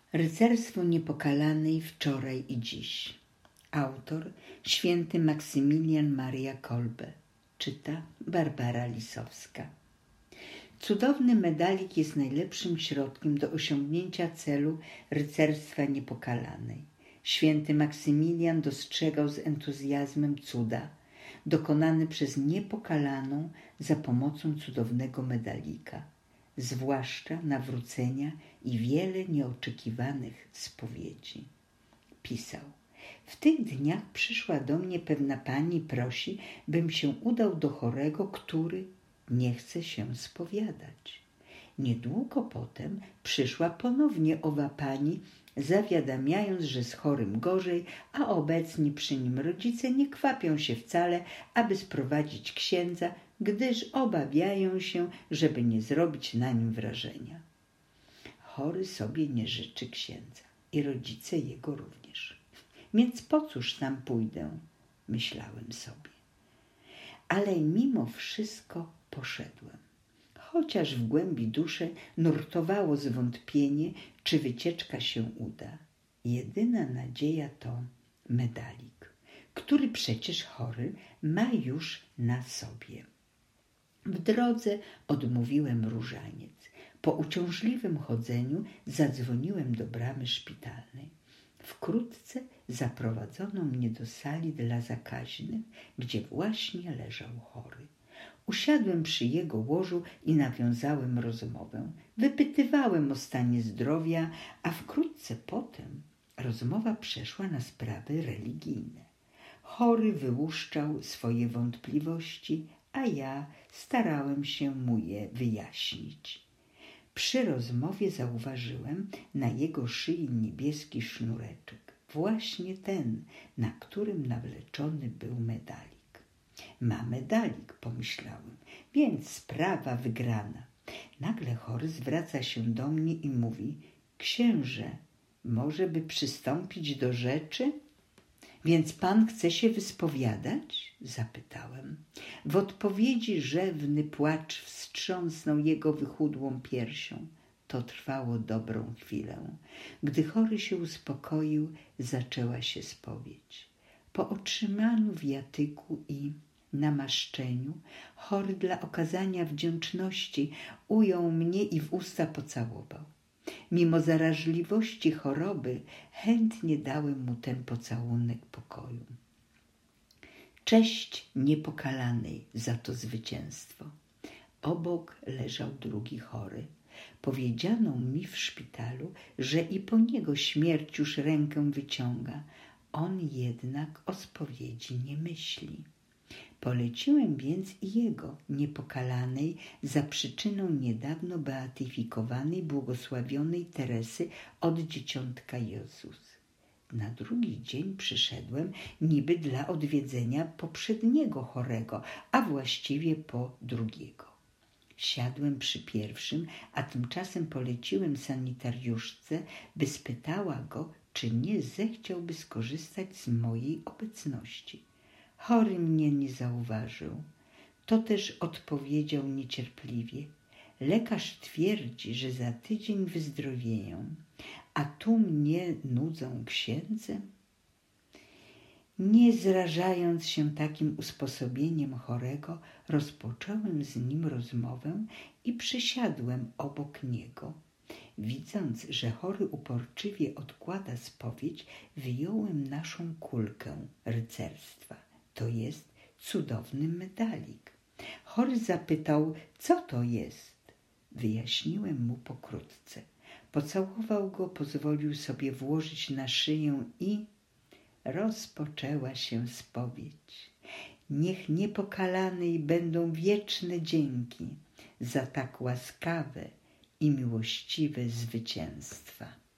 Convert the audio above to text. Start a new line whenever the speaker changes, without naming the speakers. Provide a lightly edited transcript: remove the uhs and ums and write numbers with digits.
Rycerstwo Niepokalanej wczoraj i dziś. Autor święty Maksymilian Maria Kolbe. Czyta Barbara Lisowska. Cudowny medalik jest najlepszym środkiem do osiągnięcia celu rycerstwa niepokalanej. Święty Maksymilian dostrzegał z entuzjazmem cuda, dokonane przez niepokalaną za pomocą cudownego medalika, zwłaszcza nawrócenia i wiele nieoczekiwanych spowiedzi. Pisał: w tych dniach przyszła do mnie pewna pani i prosi, bym się udał do chorego, który nie chce się spowiadać. Niedługo potem przyszła ponownie owa pani, zawiadamiając, że z chorym gorzej, a obecni przy nim rodzice nie kwapią się wcale, aby sprowadzić księdza, gdyż obawiają się, żeby nie zrobić na nim wrażenia. Chory sobie nie życzy księdza i rodzice jego również. Więc po cóż tam pójdę, myślałem sobie. Ale mimo wszystko poszedłem. Chociaż w głębi duszy nurtowało zwątpienie, czy wycieczka się uda. Jedyna nadzieja to medalik, który przecież chory ma już na sobie. W drodze odmówiłem różaniec. Po uciążliwym chodzeniu zadzwoniłem do bramy szpitalnej. Wkrótce zaprowadzono mnie do sali dla zakaźnych, gdzie właśnie leżał chory. Usiadłem przy jego łożu i nawiązałem rozmowę. Wypytywałem o stanie zdrowia, a wkrótce potem rozmowa przeszła na sprawy religijne. Chory wyłuszczał swoje wątpliwości, a ja starałem się mu je wyjaśnić. Przy rozmowie zauważyłem na jego szyi niebieski sznureczek, właśnie ten, na którym nawleczony był medalik. Ma medalik, pomyślałem, więc sprawa wygrana. Nagle chory zwraca się do mnie i mówi: księże, może by przystąpić do rzeczy? Więc pan chce się wyspowiadać? Zapytałem. W odpowiedzi rzewny płacz wstrząsnął jego wychudłą piersią. To trwało dobrą chwilę. Gdy chory się uspokoił, zaczęła się spowiedź. Po otrzymaniu wiatyku i namaszczeniu, chory dla okazania wdzięczności ujął mnie i w usta pocałował. Mimo zaraźliwości choroby chętnie dałem mu ten pocałunek pokoju. Cześć niepokalanej za to zwycięstwo. Obok leżał drugi chory. Powiedziano mi w szpitalu, że i po niego śmierć już rękę wyciąga. On jednak o spowiedzi nie myśli. Poleciłem więc i jego niepokalanej za przyczyną niedawno beatyfikowanej błogosławionej Teresy od Dzieciątka Jezus. Na drugi dzień przyszedłem niby dla odwiedzenia poprzedniego chorego, a właściwie po drugiego. Siadłem przy pierwszym, a tymczasem poleciłem sanitariuszce, by spytała go, czy nie zechciałby skorzystać z mojej obecności. Chory mnie nie zauważył. To też odpowiedział niecierpliwie: lekarz twierdzi, że za tydzień wyzdrowieją, a tu mnie nudzą księdzem. Nie zrażając się takim usposobieniem chorego, rozpocząłem z nim rozmowę i przysiadłem obok niego. Widząc, że chory uporczywie odkłada spowiedź, wyjąłem naszą kulkę rycerstwa, to jest cudowny medalik. Chory zapytał, co to jest. Wyjaśniłem mu pokrótce. Pocałował go, pozwolił sobie włożyć na szyję i rozpoczęła się spowiedź. Niech niepokalanej będą wieczne dzięki za tak łaskawe i miłościwe zwycięstwa.